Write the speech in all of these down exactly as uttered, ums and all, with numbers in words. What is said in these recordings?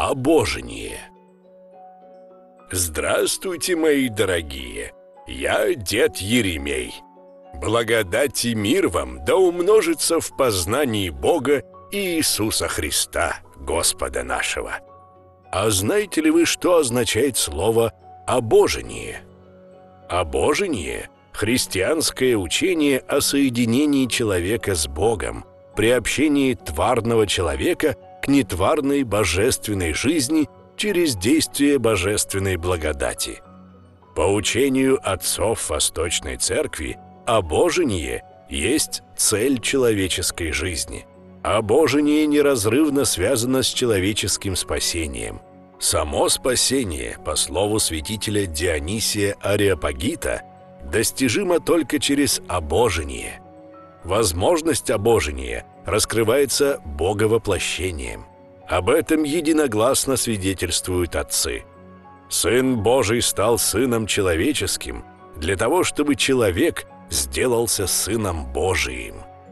Обожение. Здравствуйте, мои дорогие! Я дед Еремей. Благодать и мир вам да умножится в познании Бога и Иисуса Христа, Господа нашего. А знаете ли вы, что означает слово «обожение»? Обожение – христианское учение о соединении человека с Богом, приобщении тварного человека к нетварной божественной жизни через действие божественной благодати. По учению отцов Восточной Церкви, обожение есть цель человеческой жизни. Обожение неразрывно связано с человеческим спасением. Само спасение, по слову святителя Дионисия Ареопагита, достижимо только через обожение. Возможность обожения раскрывается Боговоплощением. Об этом единогласно свидетельствуют отцы. Сын Божий стал Сыном Человеческим для того, чтобы человек сделался Сыном Божиим.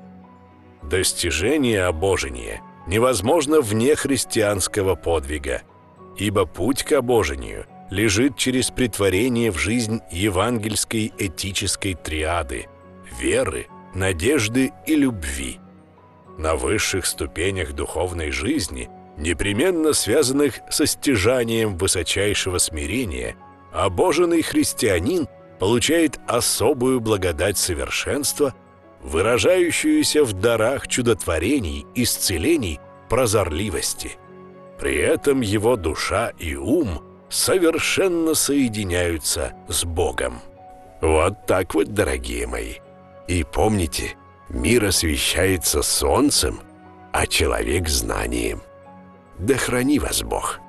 Достижение обожения невозможно вне христианского подвига, ибо путь к обожению лежит через претворение в жизнь евангельской этической триады – веры, надежды и любви. На высших ступенях духовной жизни, непременно связанных со стяжанием высочайшего смирения, обоженный христианин получает особую благодать совершенства, выражающуюся в дарах чудотворений, исцелений, прозорливости. При этом его душа и ум совершенно соединяются с Богом. Вот так вот, дорогие мои. И помните, мир освещается солнцем, а человек знанием. Да храни вас Бог!